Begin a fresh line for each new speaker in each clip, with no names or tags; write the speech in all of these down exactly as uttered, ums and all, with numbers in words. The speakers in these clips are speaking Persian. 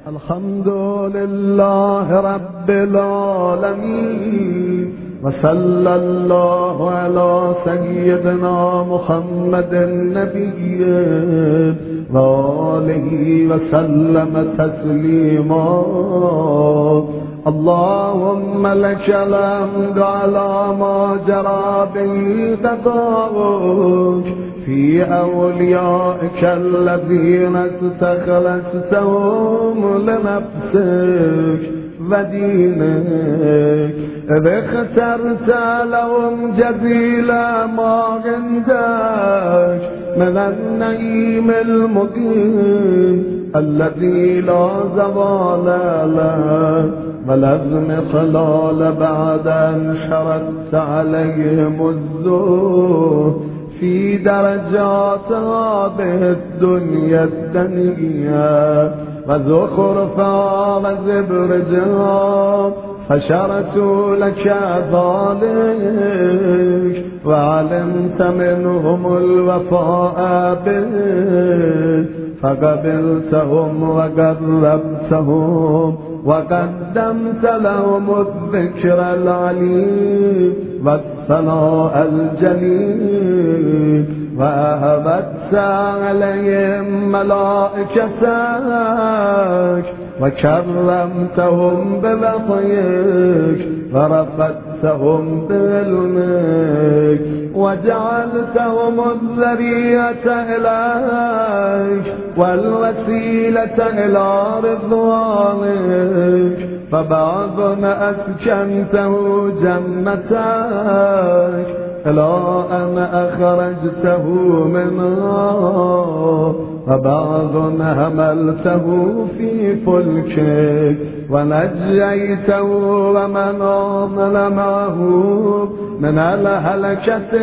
الحمد لله رب العالمين وصلى الله على سيدنا محمد النبي وآله وسلم تسليما. اللهم لك الحمد على ما جرى به قضاؤك في أوليائك الذين استخلصتهم لنفسك ودينك، إذ اخترت لهم جزيل ما عندك من النعيم المقيم الذي لا زوال له ولا اضمحلال بعد أن شردت عليهم الزهد في درجات هذه الدنيا الدنيا وزخرفها وزبرجها، فشرتوا لك ذلك وعلمت منهم الوفاء به فقبلتهم وقربتهم وقدمت لهم الذكر العليم والثناء الجليل، وأهبت عليهم ملائكتك وكرمتهم بوحيك ورفعتهم بعلمك وجعلتهم الذرية إليك والوسيلة إلى رضوانك، فبعضنا أسكنته جنتك إلى أن أخرجته منها، وبعض حملته في فلكك ونجيته ومن آمن معه من الهلكة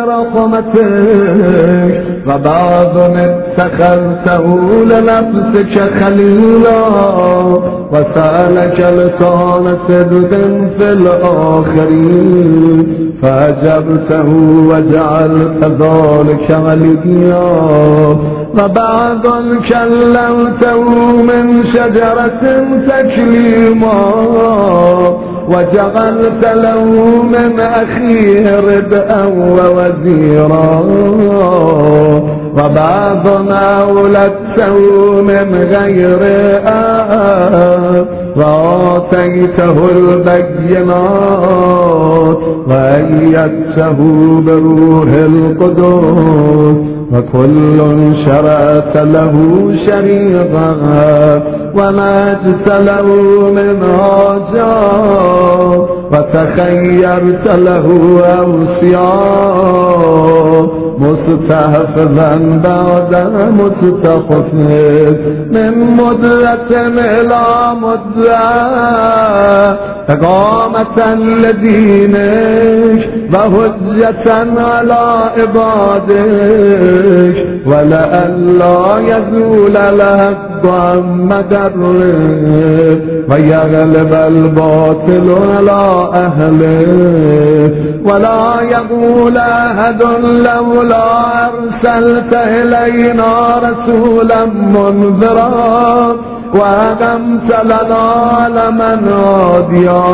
برحمتك، وبعض اتخذته لنفسك خليلا وسألك لسان صدق في الآخرين فأجبته وجعلت ذلك وليا، وبعض كلمته من شجرة تكليما وجعلت له من أخيه ربءا ووزيرا، وبعض أولدته من غير آب وآتيته البينات وأيدته بروح القدس، وكل شرعت له شريعا ومجت له من هاجا وتخيرت له أوصياء مستحفظا بعد مستخفف من مدة إلى مدة إقامة لدينك وهجة على عبادك ولئلا يزول الحق عن مدرك ويغلب الباطل على أهله ولا يقول أحد لولا أرسلت إلينا رسولا منذرا وأقمت لنا علما هاديا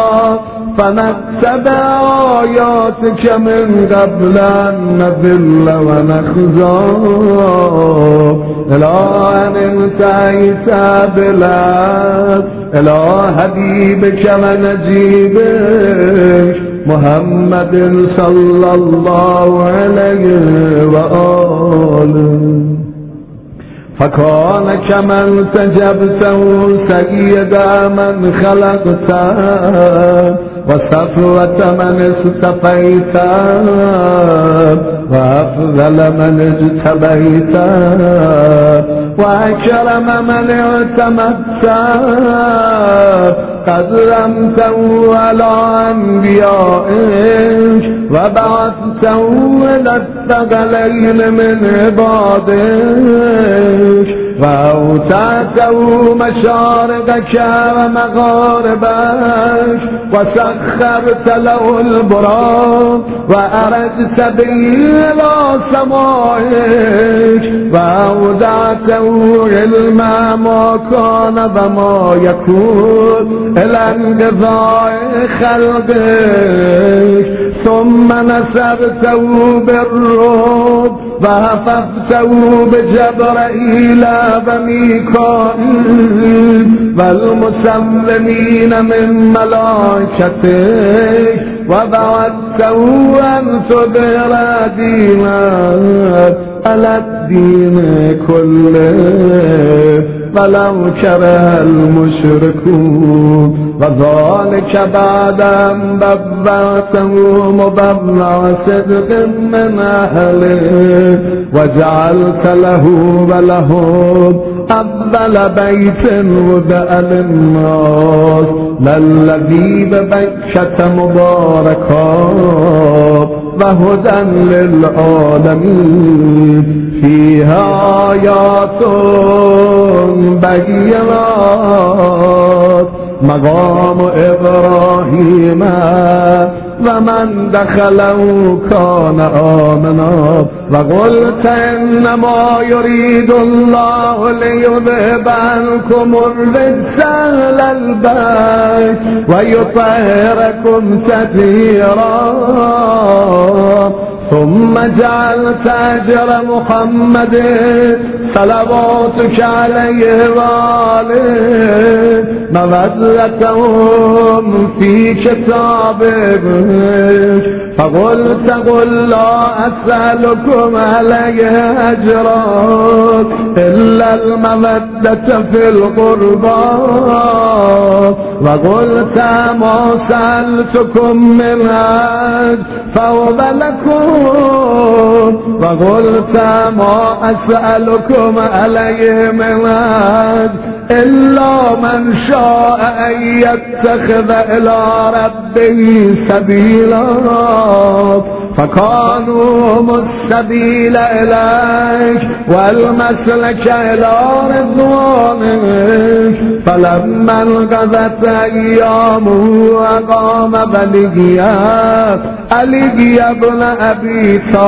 فنتبع آياتك من قبل أن نذل ونخزى إلى أن انتهيت بالعهد إلى حبيبك ونجيبك محمد صلى الله عليه وآله، فكان كمن تجبته سيد من خلقته وصفوة من اصطفيته وأفضل من اجتبيته وأكرم من اعتمدته، قد رمته على أنبيائك وبعثته إلى الثقلين من عبادك و اوتعته مشارقك و مغاربك و سخرت له البراق و اردت به الى سمائك و اودعته علم ما كان و ما يكون الى انقضاء خلقك ثم نصرته بالرعب و حفظته بجبرائيل و میکائیل و المسلمین من ملائکتك و بعثته ان تظهر دينك على الدين كله ولو كره المشركون وذلك بعد ان بوأته مبوأ صدق من اهله وجعلت له ولهم اول بيت وضع للناس للذي ببكة مباركا وهدى للعالمين فيها آيات بينات مقام إبراهيم ومن دخله كان آمنا وقلت إنما يريد الله ليذهب عنكم الرجس أهل البيت ويطهركم تطهيرا ثم جعلت أجر محمد صلواتك عليه وآله مودتهم في كتابك فقلت قل لا أسألكم عليه أجرا إلا المودة في القربى وقلت ما سألتكم من أجر فهو لكم وقلت ما أسألكم عليه من أجر إلا من شاء أن يتخذ إلى ربه سبيلا فكانوا هم السبيل إليك والمسلك إلى رضوانك فلما انقضت أيامه أقام بلغيات علي بن أبي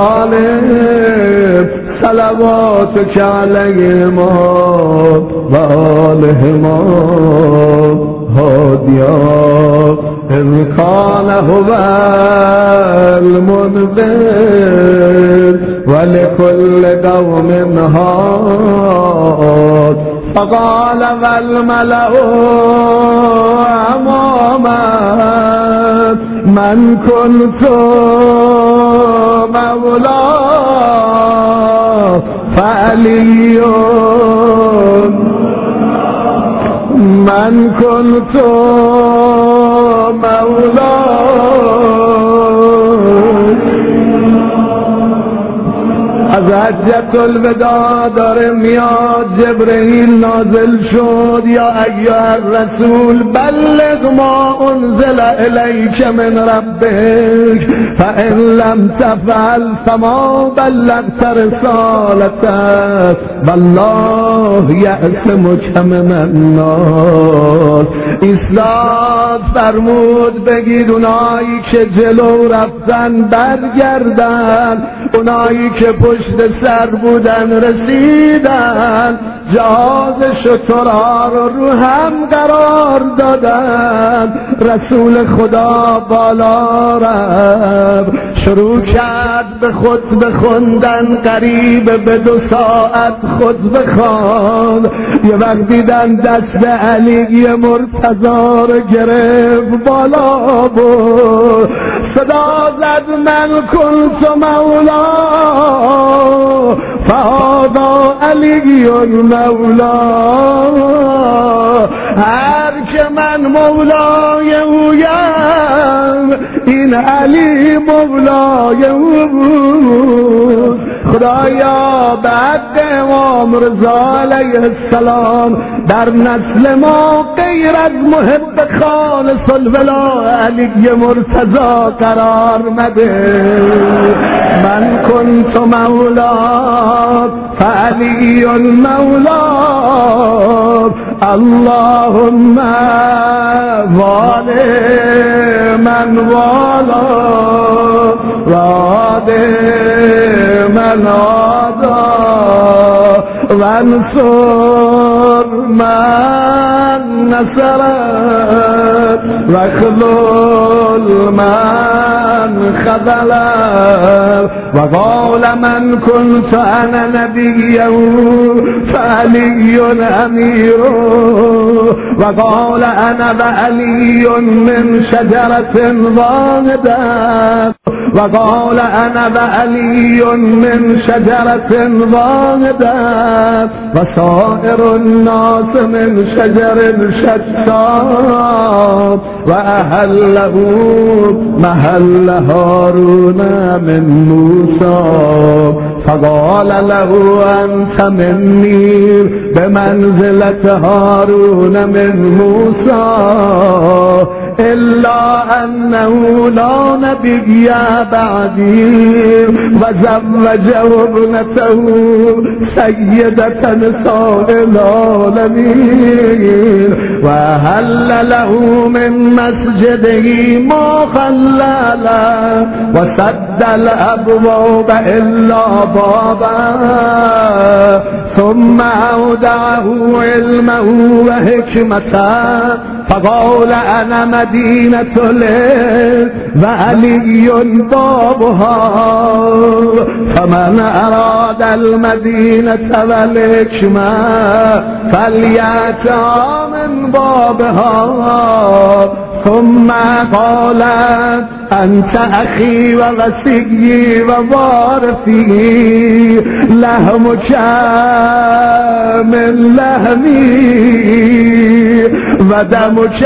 طالب صلواتك عليهما وآلهما هاديا إذ كان هو المنذر ولكل قوم هاد فقال والملأ أمامك من كنت مولاه فعلي من كنت مولاه. از حجت الوداع داره میاد جبرئیل نازل شد یا ایها الرسول بلغ ما انزل الیک من ربک فان لم تفعل فما بلغت رسالته والله یعصمک من الناس. اسلام فرمود بگید اونایی که جلو رفتن برگردن، اونایی که پشت سر بودن رسیدن، جهاز شترها رو رو هم قرار دادن. رسول خدا بالا رفت شروع کرد به خود بخوندن، قریب به دو ساعت خود بخوان. یه وقت دیدن دست علی مرتضی رو گرفت بالا بود، صدا زد من کنت مولا فهذا علی مولا. هر که من مولای اویم این علی مولای او بود. خدایا بعد امام رضا علیه السلام در نسل ما غیر از محب خالص الولا علی مرتضی قرار مده. من کنت مولا فعلی مولا اللهم واله من والا واده من آدا وانصر من نصرت واخذل من خذلت وقال من كنت انا نبيا فعلي امير وقال انا وعلي من شجرة واحدة وقال انا وعلي من شجرة واحدة وسائر الناس من شجر شتى وأهله محل هارون من موسى فقال له أنت مني بمنزلة هارون من موسى إلا أنه لا نبي بعدي وزوجه ابنته سيدة نساء العالمين وهل له من مسجده ما خلل وسد الأبواب إلا بابا ثم أودعه علمه وحكمته فقال أنا مدينة العلم وعلي بابها فمن أراد المدينة والحكمة فليأتى من بابها ثم قالت أنت أخي وغسيي ووارثي لحمك من لحمي ودمك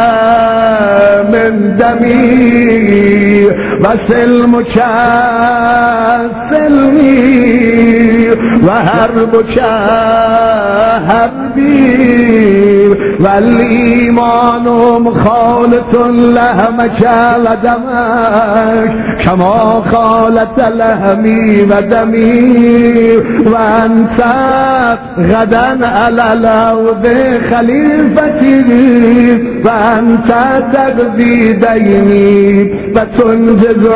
من دمي وسلمك سلمي وحربك حربي والإيمان مخالط لحمك ودمك كما خالط لحمي ودمي وأنت غدا على الأرض خليفتي وأنت تقضي ديني وتنجز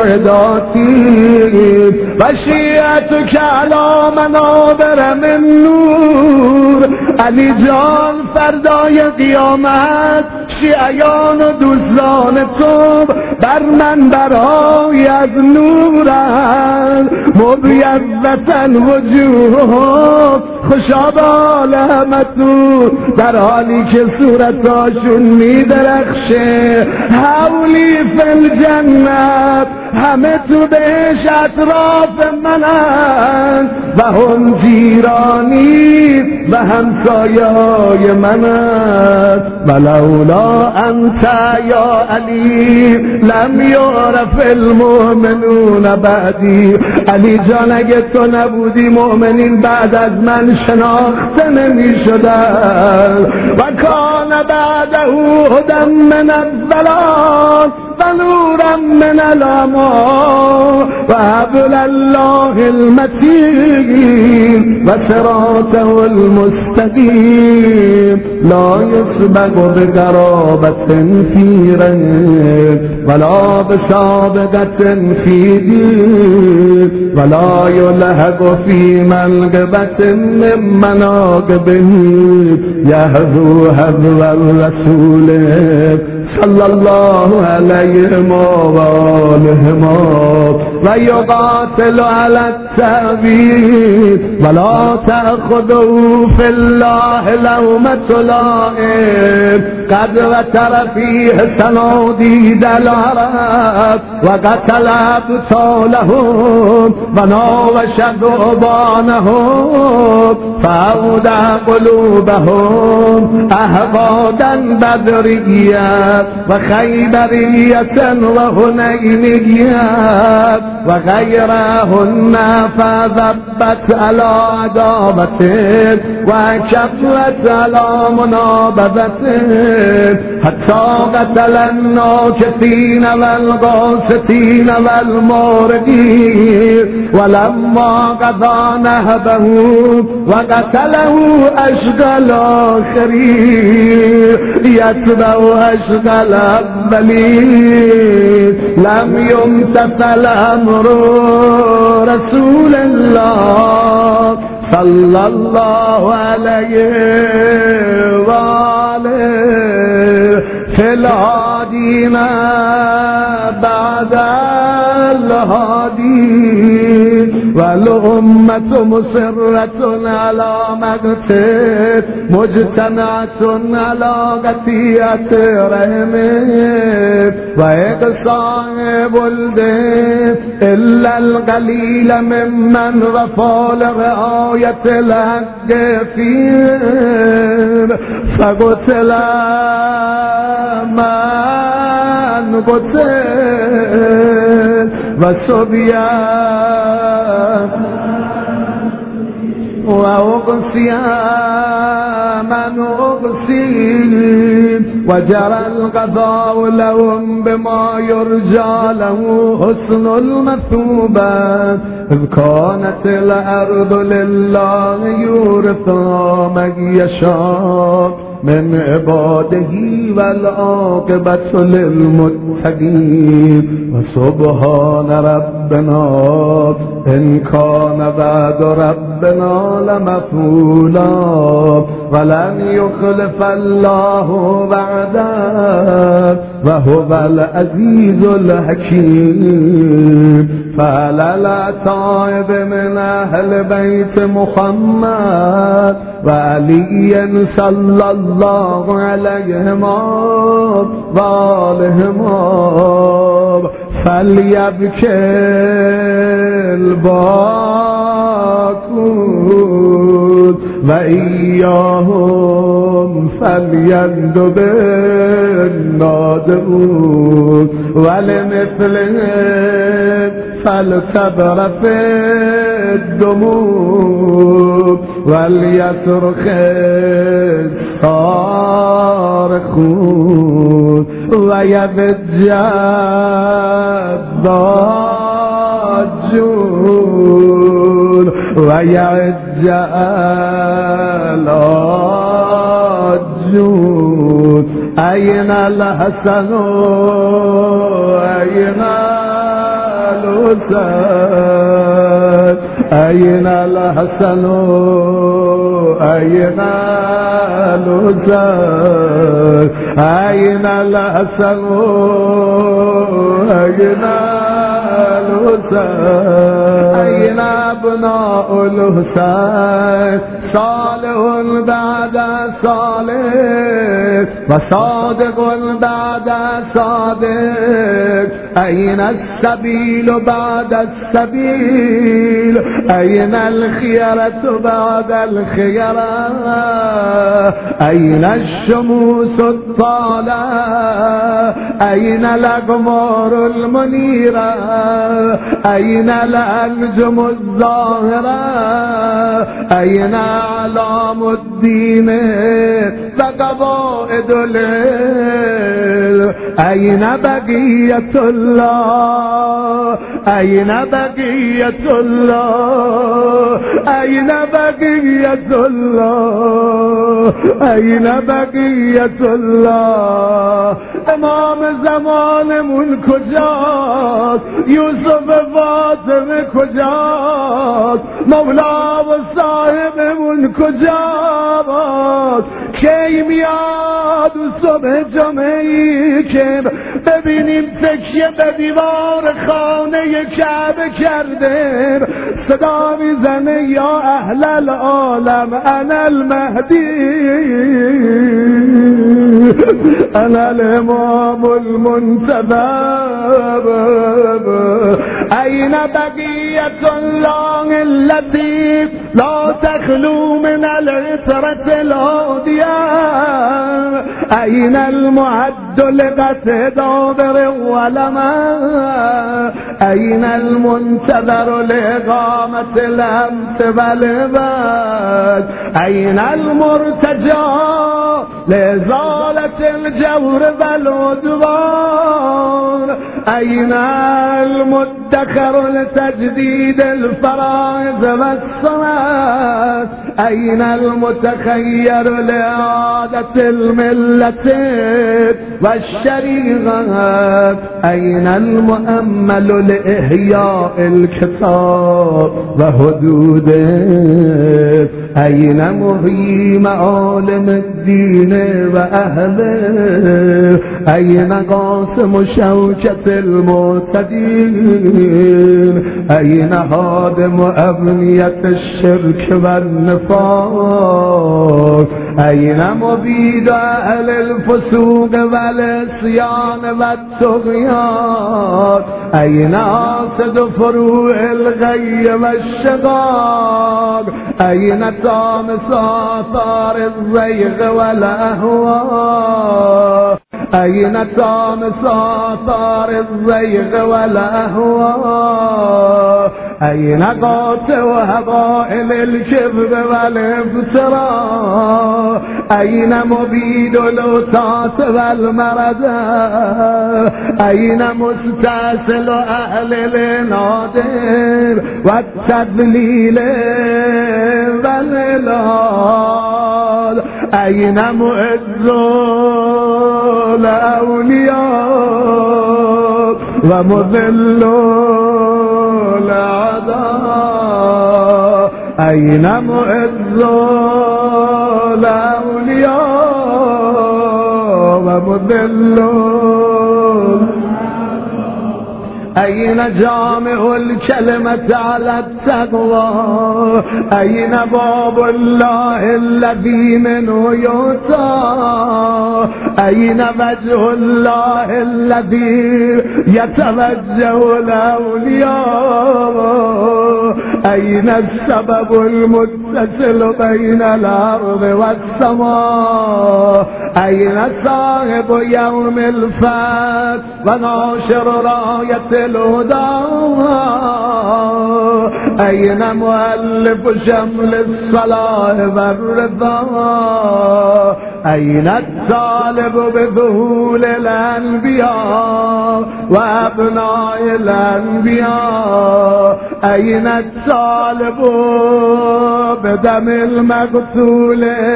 عداتي وشيعتك على منابر من نور علی جان فردای قیامت شیعیان و دوستان تو بر من برای از نورند مبیضة وجوه خوشاب عالمتو در حالی که صورتاشون می درخشه حولی فی الجنت همه تو بهش اطراف منند و هم جیرانی و همسایه های منند ولولا انت یا علی لم یعرف المؤمنون بعدی. علی جان اگه تو نبودی مؤمنین بعد از من شناخته نمی شدن و کان بعده هدی من الضلال و نورا من العمی و حبل الله المتین و صراطه المستقیم لا يسبق بقرابة في رنگ ولا بسابقة في دين ولا يلحق في منقبة من مناقبه يهدو هدو الرسول صلى الله عليه وآله ويقاتل على التأويل ولا تأخذه في الله لومة لائم قد وتر فيه صناديد العرب وقتل أبطالهم وناوش ذؤبانهم فأودع قلوبهم أهوادا بدريا وخيبرية وهنينية وغيرهن فذبت على عداوته وكفرت على منابذته حتى قتل الناكثين والغاسطين والمارقين ولما قضى نهبه وقتله أشقى الآخرين يتبع أشقى الأولين لم يمتثل أمر رسول الله صلى الله عليه وآله في الهادين بعد الهادين والأمة مصرة على مقته مجتمعة على قطيعة رحمه وإقصاء ولده إلا القليل ممن رفع لرعاية الحق فيه فقتل من قتل وصبيان وأغسي من أغسي وجرى القضاء لهم بما يرجى له حسن المثوبة إذ كانت الأرض لله يورثها من يشاء من عباده والعاقبة للمتقين وسبحان ربنا إن كان بعد ربنا لمفعولا ولن يخلف الله وعده وهو العزيز الحكيم فعلى الأتائب من أهل بيت محمد وعلي صلى الله عليهما وآلهما فليبكي الباكون وإياهم فليندب النادرون ولمثلهم فلتبر في الدموع وليصرخ الصارخون ويبجى الضاجون ويعج العاجون أين الحسن أين الحسن أين الحسن أين الحسن أين الحسن أين الحسن أين أبناء الحسين صالح بعد صالح وصادق بعد صادق أين السبيل بعد السبيل أين الخيرة بعد الخيرة أين الشموس الطالعة أين الأقمار المنيرة أين الأنجم الظاهرة أين أعلام الدين وقواعد العلم أين بقية الله أين بقية الله أين بقية الله أين بقية الله امام زمانمون کجاست یوسف فاطمه کجاست مولا و صاحبمون کجاست کی میاد صبح جمعی که ببینیم تکیه به دیوار خانه کعبه کرده صدا میزنه یا اهل العالم انا المهدی انا الامام المنتظر أين بقية الله التي لا تخلو من العترة الهادية أين المعد لقتل دابر ولما أين المنتظر لإقامة الأمس والباد أين المرتجى لإزالة الجور والعدوان أين المدخر لتجديد الفرائض والصلاة أين المتخير لإعادة الملة والشريعة أين المؤمل لإحياء الكتاب وحدوده أين محيي معالم الدين وأهله أين قاسم شوكة المعتدين أين هادم أبنية الشرك والنفاق أين مبيد أهل الفسوق والعصيان والطغيان أين عاصد فروع الغي والشقاق أين طامس آثار الزيغ والأهواء أين طامس آثار الزيغ والأهواء أين قاطع هضائل الكذب والافتراء أين مبيد الأساس والمرض أين مستأصل أهل النادر والتدليل والإلال أين معز الأولياء ومذل الأعداء أين معز الأولياء ومذل أين جامع الكلمة على التقوى أين باب الله الذي منه يؤتى أين وجه الله الذي يتوجه الأولياء أين السبب المتصل بين الأرض والسماء أين صاحب يوم الفتح وناشر راية الهدى أين مؤلف شمل الصلاة والرضا أين الطالب بذهول الأنبياء وأبناء الأنبياء أين الطالب بدم المقتول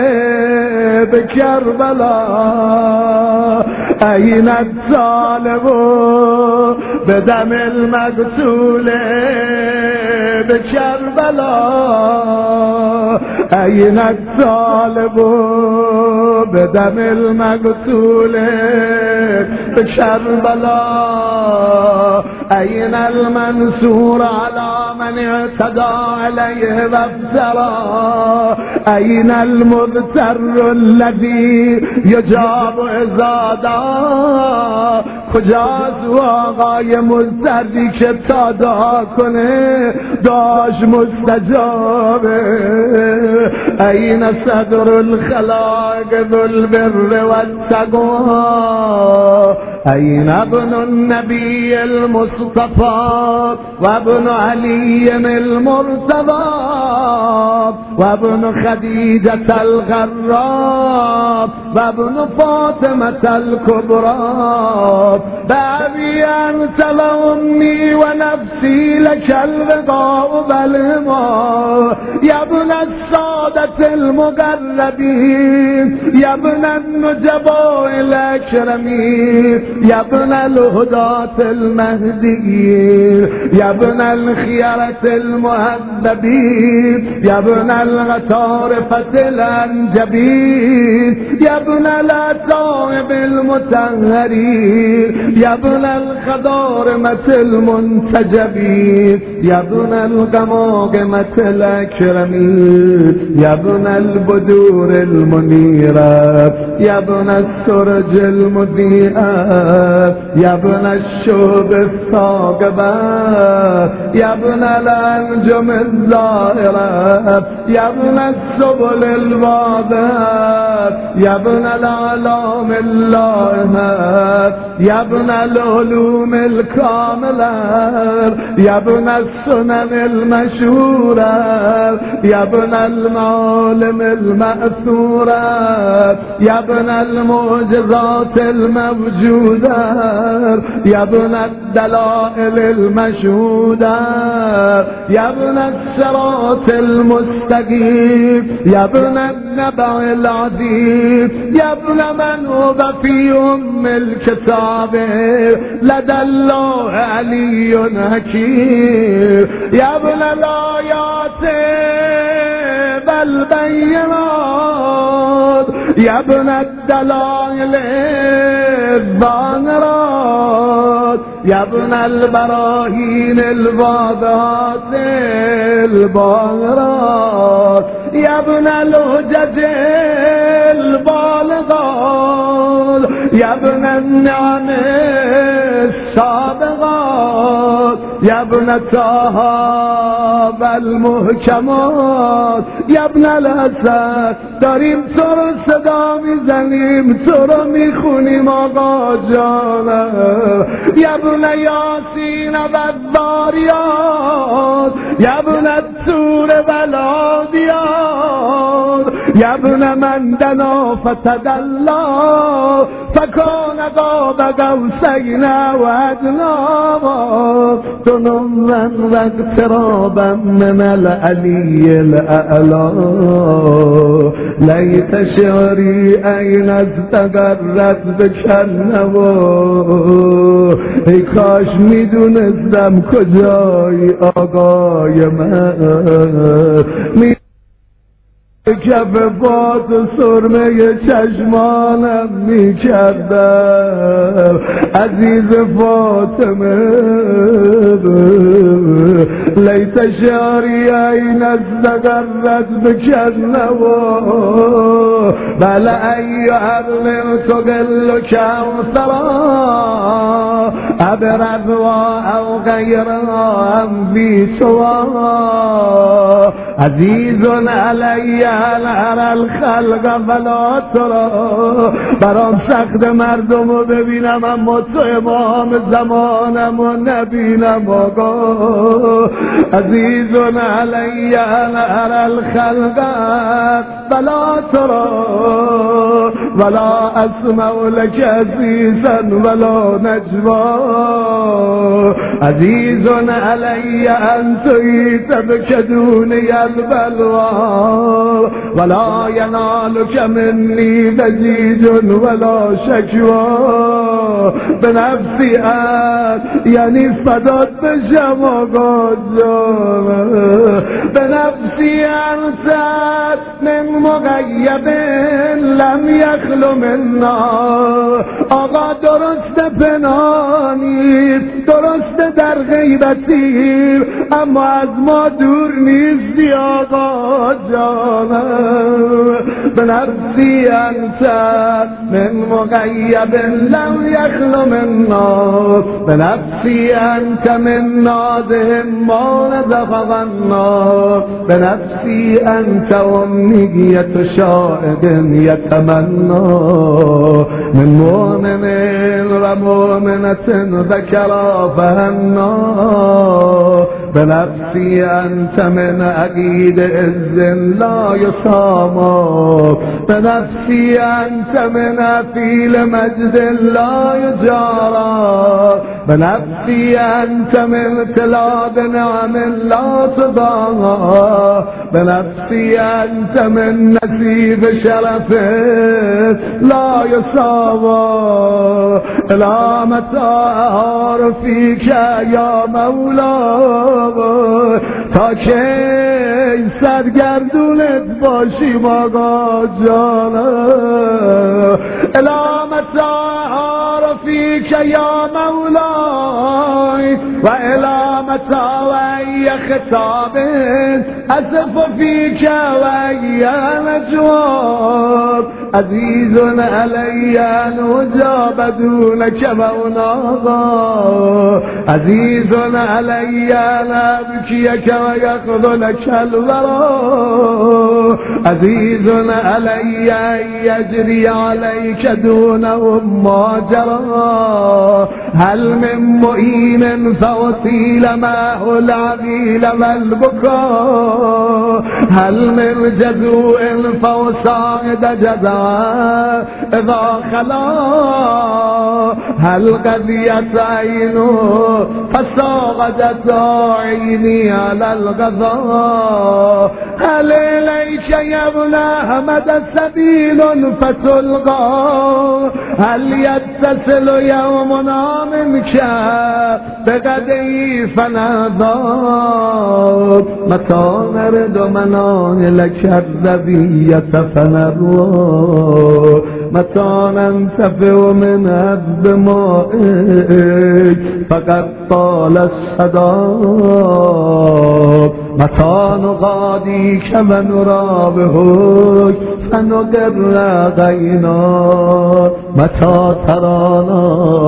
بكربلاء أين الطالب بدم المقتول بكربلاء أين الطالب بدم المقتول بكربلاء أين المنصور على من اعتدى عليه وافترى أين المضطر الذي يجاب إذا دعا کجاست و آقای مضطری که تا دعا کنه داش مستجابه این صدر الخلاق ذو البر والتقوى این ابن النبی المصطفى وابن علي المرتضى وابن خديجة الغراب وابن فاطمة الكبرى بأبي أنت وأمي ونفسي لك البقاء والهما يا ابن السادة المقربين يا ابن النجباء الأكرمين يا ابن الهداة المهديين يا ابن الخيرة المهذبين يا ابن الغطارفة الأنجبين يا ابن الأتائب المطهرين يا ابن الخضارمة المنتجبين يا ابن القماقمة الأكرمين يا ابن البدور المنيرة يا ابن السرج المضيئة يا ابن الشهب الثاقبة يا ابن الأنجم الظاهرة يا ابن السبل الواضحة يا ابن ابن العلام الله يا ابن العلوم الكاملة يا ابن السنن المشهورة يا ابن المعالم المأثورة يا ابن المعجزات الموجودة يا ابن الدلائل المشهودة يا ابن الصراط المستقيم يا ابن النبع العظيم يا ابن من هو في أم الكتاب لدى الله علي حكيم يا ابن الآيات بالبينات يا ابن الدلائل الظاهرات يا ابن البراهين الواضحات الباهرات يا ابن الهجج البالغات يا ابن النعم السابغات يا ابن التهاب المحكمات يا ابن الاسد داریم تو رو صدا میزنیم تو رو میخونیم آقا جانم یا ابن یاسین و الذاریات یا ابن الطور و العادیات یا ابن من دنا فتدلی فکان قاب قوسین و ادنی تنوا و اقترابا من العلی الاعلی لیت شعری این استقرت بکنوا ای کاش میدونستم کجای آقای من می کف باد و سرمه چشمانم می کردم عزیز فاطمه لیت شعری این استقرت بکنوا بل ای عقل تقل کوثرا ابرزوا او غیرها هم بی سوا عزیز علی الهر الخلق فلا ترا برام سخت مردم رو ببینم اما تو امام زمانم و نبینم آقا عزیز علی الهر الخلق فلا ترا ولا اسمع لك عزیزا ولا نجوا عزیز علی انت تبکدونی البلوا ولا ينالك مني بزيج ولا شكوى بنفسي أن يعني فدات بشم آقا جانم بنفسي أنت من مغيب لم يخلو منا آقا درست پنهانی درست در غیبتی اما از ما دور نیستی آقا جانم بنفسی انت من مغیب لم یخلو منا بنفسی انت من ناده ما نزفغنا بنفسی انت امنیت شاهد یتمنا من مؤمن و مؤمنة ذکرا فهنا بنفسی انت من عقید عز لا يصاما بنفسی انت من افیل مجد لا يجارا بنفسی انت من تلاد نعم لا تضاها بنفسی انت من نصیب شرف لا يساوا الى متى اهار فيك یا مولا تا که سرگردونت باشیم آقا جانم الامت اهار فیک یا مولای و الامت و ای خطاب اصف فیک و ای نجواب عزیز علی ان اجاب دونک موناغا عزیز علی ان ابکیک و یخذلک الورا عزیز علی ان یجری علیک دونهم ما جرا هل من معین فاطیل معه العبیل والبکا هل من جزوء فوساعد جزاء اذا خلا هل قضیت عینو فساقدت عینی علی الغضا هل الیک یا ابن احمد سبیل فتلقا هل یتصل یومنا منک بقدی فنضا متى نرد منان لك الربية فنروى متى ننتفع من الدماء فقد طال الصدى متى نغاديك ونرى بهك فنقر غينا متى ترانا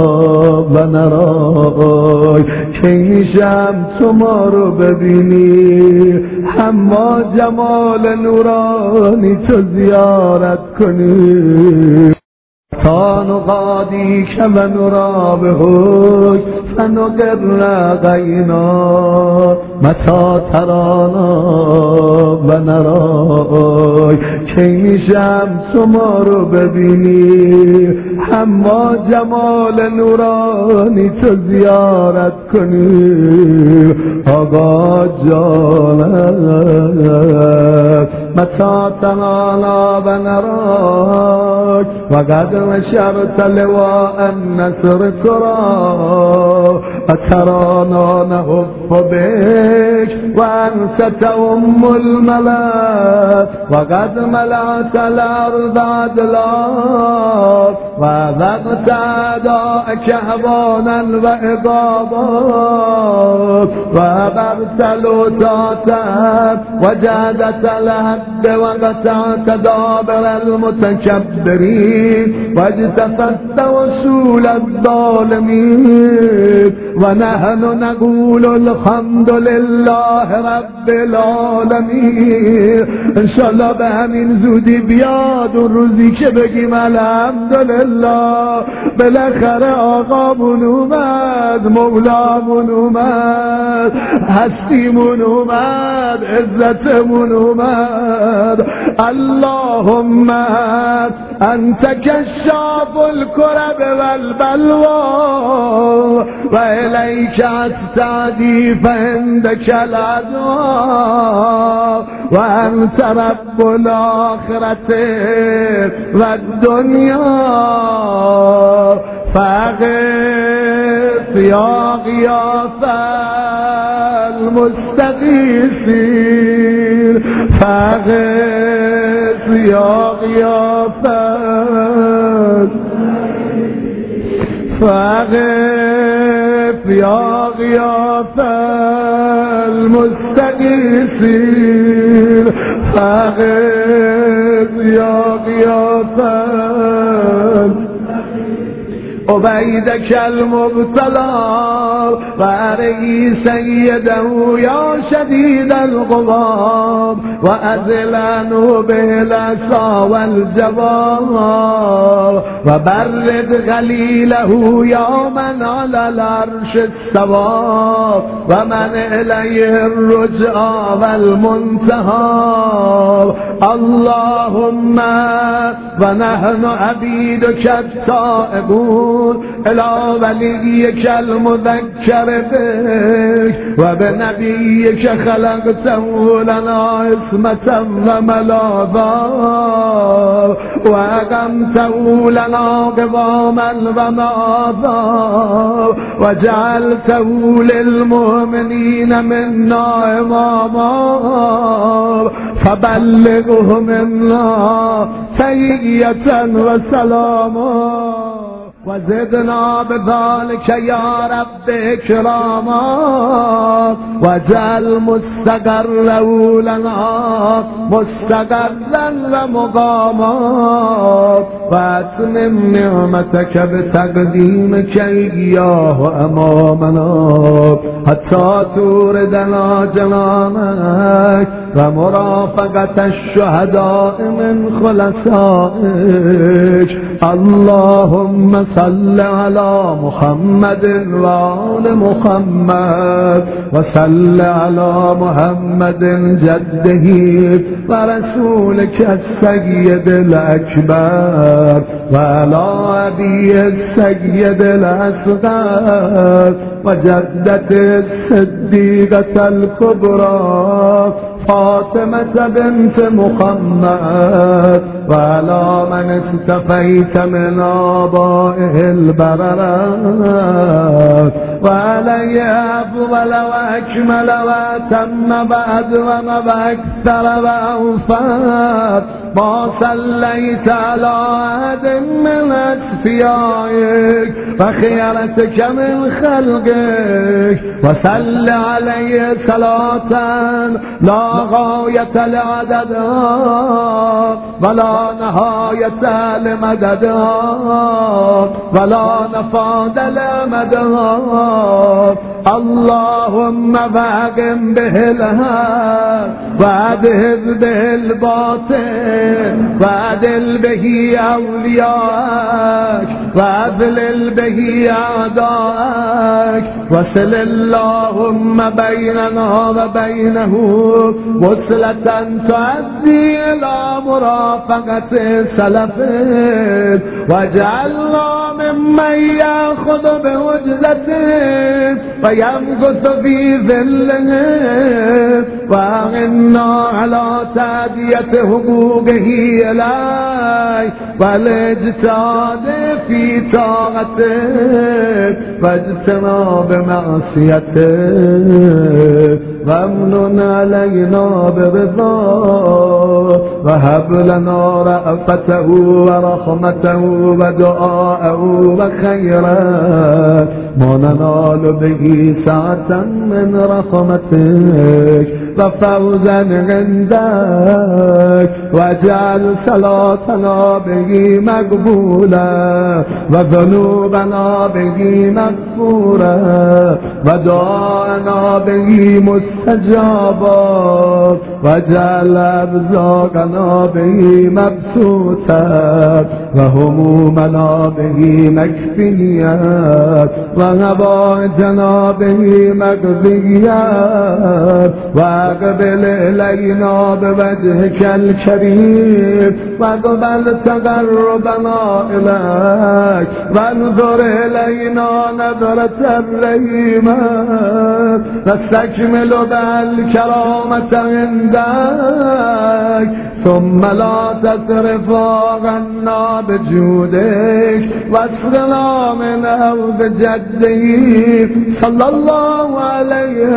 ونراك کی میشم تو ما رو ببینی اما جمال نورانی تو زیارت کنی تا نقادیک و نرا بهک فنقر غینا متا ترانا و نرای کی میشم تو ما رو ببینی اما جمال نورانی تو زیارت کنی آقا جانت متا ترانا و نرای و قد نشرت لواء النصر ترى أترانا نهف بك وأنت تؤم الملا وقد ملأت الأرض عدلا وذقت أعداءك هوانا وإغاظا وأبرت لوطاتا وجادت الهد وقطعت دابر المتكبرين واجتثت وصول الظالمين ونحن نقول الحمد لله رب العالمین. انشالله به همین زودی بیاد اون روزی که بگیم الحمدلله بالاخره آقامون اومد، مولامون اومد، هستیمون اومد، عزتمون اومد. اللهم انت کشاف الکرب والبلوا و الیک استعدی فعندک الادوا و انت رب الاخرة و الدنیا فاغث یا غیاث المستغیثین، فاغث یا غیاث فاغث یا غیاث المستغیثین، فاغث یا غیاث عبیدک المبتلا و ارئی سیده یا شدید القوا و ازلنه بالعصا والجواب و برد غلیله یا من علی العرش استوى و من الیه الرجعى والمنتهى. اللهم و نحن عبیدک التائبون الى ولیک المذکر بک و بنبیک خلقته لنا اسمة و ملاذا و اقمته لنا قواما و معاذا و جعلته للمؤمنین منا اماما فبلغه منا تحیة و سلاما. وزدنا بذلك يا رب اكراما وجعل مستقره لنا مستقرا ومقاما واتمم نعمتك بتقديمك اياه امامنا حتى توردنا جنانك ومرافقة الشهداء من خلصائك. اللهم صل على محمد وآل محمد وصل على محمد جده ورسولك السيد الأكبر وعلى أبي السيد الأصغر وجدة الصديقة الكبرى فاطمة بنت محمد وعلى من استفيت من آبائه البررات وعليه أفضل وأكمل وأتم وأدوم وأكثر وأوفى ما صليت على أحد من أصفيائك وخيرتك من خلقك وصل عليه صلاة لا غاية لعددها ولا نهاية لمددها ولا نفاد لمدها. اللهم فاقم به الهام وأذهب به الباطل وأدل به أولياءك وأذلل به أعداءك وصل اللهم بيننا وبينه وصلة تؤدي إلى مرافقة سلفك واجعلنا ممن يأخذ بوجدته ويمكث في ظله وأعنا على تأدية حقوقه إليه والاجتهاد في طاعته واجتناب معصيته وامنن علينا برضاه وهب لنا رأفته ورحمته ودعاءه وخيرا ما ننال به سعة من رحمتك وفوزا عندك واجعل صلاتنا به مقبولا وذنوبنا به مغفورا ودعاءنا به مستجابا واجعل أرزاقنا به مبسوطا وهمومنا به مكفيا وهوائجنا به مقضيا واقبل إلينا بوجهك الكريم واقبل تقربنا إليك وانظر إلينا نظرة الرحيمة واستكمل بالكرامة عندك ثم لا تصرف عنا بجودك واسقنا من أرض جده صلى الله عليه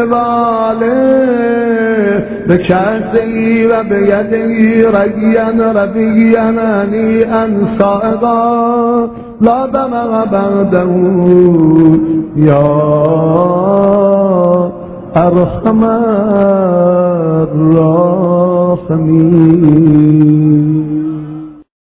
وآله بكأسه وبيده ريا ربيا هنيئا صائغا لا دمع بعده يا أرحم الراحمين.